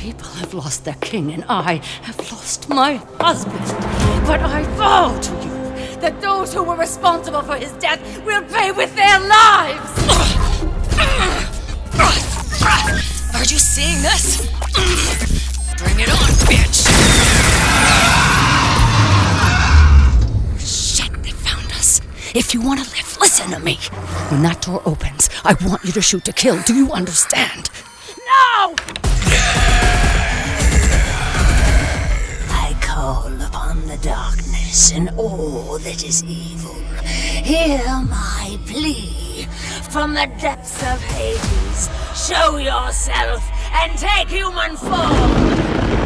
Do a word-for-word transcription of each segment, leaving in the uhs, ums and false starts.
people have lost their king, and I have lost my husband. But I vow to you that those who were responsible for his death will pay with their lives! Are you seeing this? Bring it on, bitch! Shit, they found us. If you want to live, listen to me. When that door opens, I want you to shoot to kill. Do you understand? No! I call upon the darkness and all that is evil. Hear my plea from the depths of Hades. Show yourself and take human form.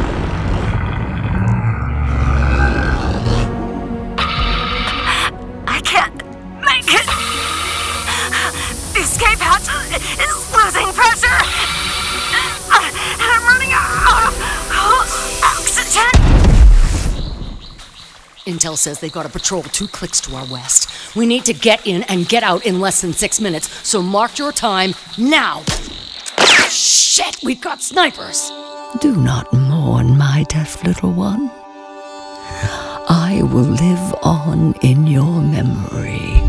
I can't make it. The escape hatch is losing pressure. I'm running out of oxygen. Intel says they've got a patrol two clicks to our west. We need to get in and get out in less than six minutes, so mark your time now. Shit, we've got snipers. Do not mourn, my deaf little one. I will live on in your memory.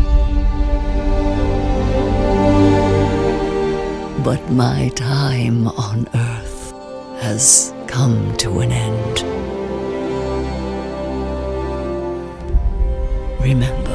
But my time on Earth has come to an end. Remember,